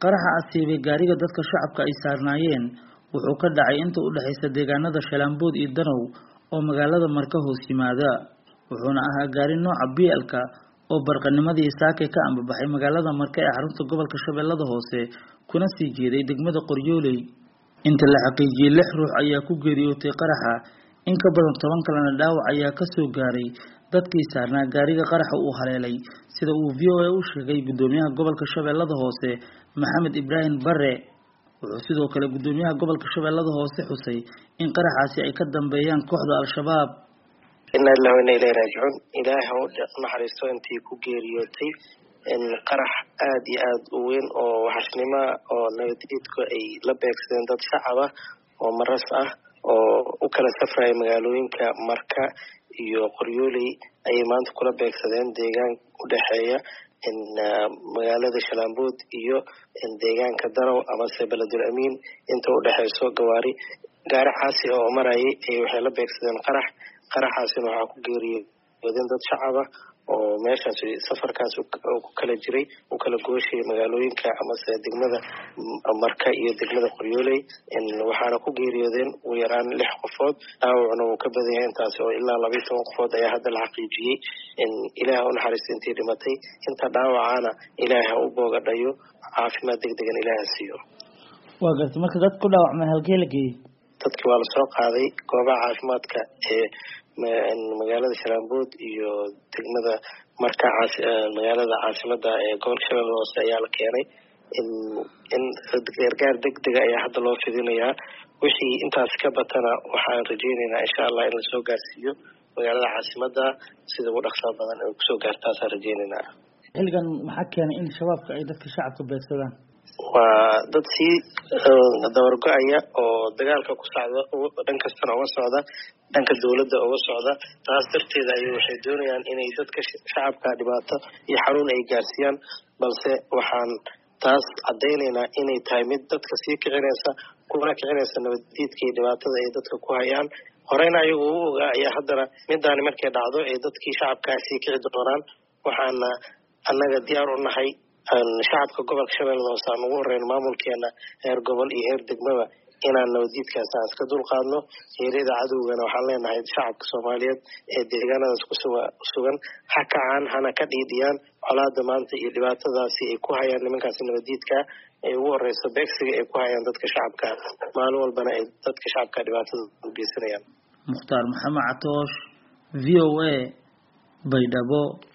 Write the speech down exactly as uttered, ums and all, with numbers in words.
qaraxa asiibay gaariga dadka shacabka ay saarnaayeen wuxuu ka dhacay inta u dhaxaysa deegaanada Shalambood iyo Danow oo magaalada Marka hoos yimaada wuxuuna ahaa gaari nooca B L-ka oo barqanimadii saaka ka ambabaxay magaalada Marka ee xarunta gobolka Shabeellada Hoose kuna sii jeeday degmada Qoryooley inta la xaqiijiyay lix ruux ayaa ku geeriyootay qaraxa in ka badan toban kalena dhaawac ayaa ka soo gaaray dadkii saarnaa gaariga qaraxa uu haleelay sida uu V O A u sheegay gudoomiyaha gobolka Shabeellada Hoose Maxamed Ibrahim Barre wuxuu sidoo kale gudoomiyaha gobolka Shabeellada Hoose xusay in qaraxaasi ay ka dambeeyaan kooxda Al-Shabaab inna lillahi wa inna ilayhi raaji'uun ilaahay oo naxariisto intii ku geeriyootay in qarax aad iyo aad u weyn oo waxashnimo oo nabadgelyadku ay la beegsadeen dad shacab ah oo maras ah oo u kala safray magaalooyinka Marka iyo Qoryooley ay maanta kula beegsadeen deegaan u dhaxeeya in magaalada Shalambood iyo in deegaanka Danow ama Beledul Amiin inta u dhaxayso gawaari gaari caasi oo maray ay waxay la beegsadeen qarax qaraxaasina waxa ku geeriyooday dad shacab ah oo meeshaas safarkaas ku kala jiray u kala gooshay magaalooyinka ama degmada Marka iyo degmada Qoryooley in waxaana ku geeriyoodeen ugu yaraan lix qofood dhaawacna uu ka badan yahay intaas oo ilaa laba iyo toban qofood ayaa hadda la xaqiijiyay in ilaahay u naxariisto intii dhimatay inta dhaawacana ilaahay u boogadhayo caafimaad degdeg ah ilaahay siiyo waa gartay marka dad ku dhaawacmay halkee la geeyay dadkii waa la soo qaaday goobaha caafimaadka ee magaalada Shalambood iyo degmada Marka magaalada caasimada ee gobolka Shabeellada Hoose ayaa la keenay in in gargaar degdeg ah ayaa hadda loo fidinayaa wixii intaas ka batana waxaan rajaynaynaa insha Allah in la soo gaarsiiyo magaalada caasimada sida ugu dhaqso badan ay ku soo gaartaas rajaynaynaa xilligan maxaa keenay in shabaabka ay dadka shacabka beegsadaan waa dad si dawargo'aya oo dagaalka ku socda dhan kasta uga socda dhanka dawladda uga socda taas darteed ay waxay doonayaan inay dadka shacabka dhibaato iyo xarun ay gaarsiiyaan balse waxaan taas cadeynaynaa inay tahay mid dadka sii kicinaysa kuna kicinaysa nabadgelyadka iyo dhibaatada ay dadka ku hayaan horeyna ayagu u ogaa ayaa haddana midaani markay dhacdo ee dadkii shacabka sii kici doonaan waxaana annaga diyaar u nahay shacabka gobolka Shabeellada Hoose aan ugu horeyn maamulkeena heer gobol iyo heer degmaba inaan nabadgelyadkaas aan iska dulqaadno heerada cadowgana waxaan leenahay shacabka Soomaaliyeed ee deegaanadaas ku sugan ha kacaan hana ka dhiidiyaan colaadda maanta iyo dhibaatadaasi ay ku hayaan nimankaas nabadgelyadka ay ugu horeyso beegsiga ay ku hayaan dadka shacabka maalin walbana ay dadka shacabka dhibaatada u geysanayaan Mukhtaar Maxamed Catoosh V O A Baydhabo.